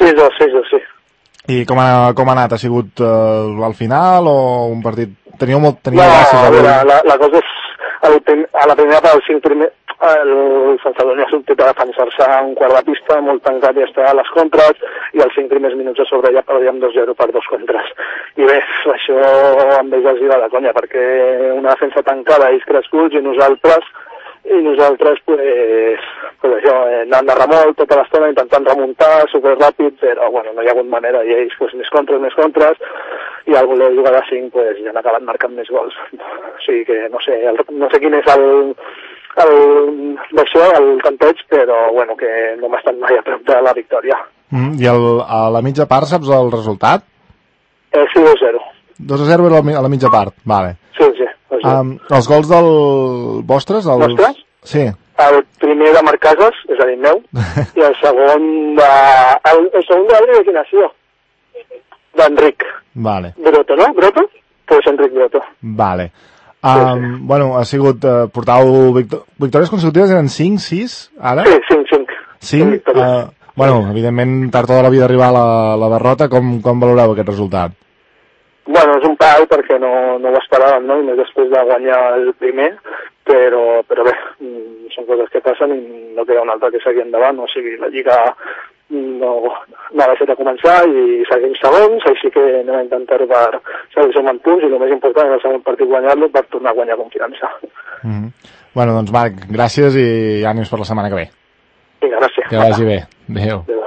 6-2, sí. I com ha anat? Ha sigut al final o un partit... Tenia No, gràcies a avui? veure, la cosa és... A la primera part, el Sant Sadurní ha sortit a defensar-se un quart de pista, molt tancat i està a les contres, i els 5 primers minuts a sobre ja perdíem 2-0 per 2 contres. I bé, això amb ells els va de conya, perquè una defensa tancada, ells crescuts, i nosaltres pues això, anant de remolc tota l'estona, intentant remuntar, superràpid, però bueno, no hi ha hagut manera, i ells pues, més contres, i al voler jugar de 5 pues, ja han acabat marcant més gols. O sigui que no sé quin és el tanteig, però bueno, que no m'ha estat mai a prop de la victòria. I a la mitja part saps el resultat? Sí, 2-0. 2-0 era a la mitja part, vale. Sí. Els gols vostres? Nostres? Sí. El primer de Marc Casas, és a dir, meu, i el segon d'Adrianació, d'Enric. Vale. Broto, no? Broto? Pues Enric Broto. Vale. Sí. Bueno, ha sigut... portàveu victòries consecutives, eren 5, 6, ara? Sí, 5. 5? Bueno, evidentment, tard o d'hora havia d'arribar la derrota. Com valoreu aquest resultat? Bueno, és un pal perquè no ho esperàvem, no? I més després de guanyar el primer, però bé, són coses que passen i no queda un altre que seguir endavant, o sigui, la Lliga no ha deixat de començar i seguim segons, així que anem a intentar-ho per seguir sumant punts i el més important és el segon partit guanyar-lo per tornar a guanyar confiança. Bueno, doncs Marc, gràcies i ànims per la setmana que ve. Vinga, gràcies. Que vagi bé. Adéu.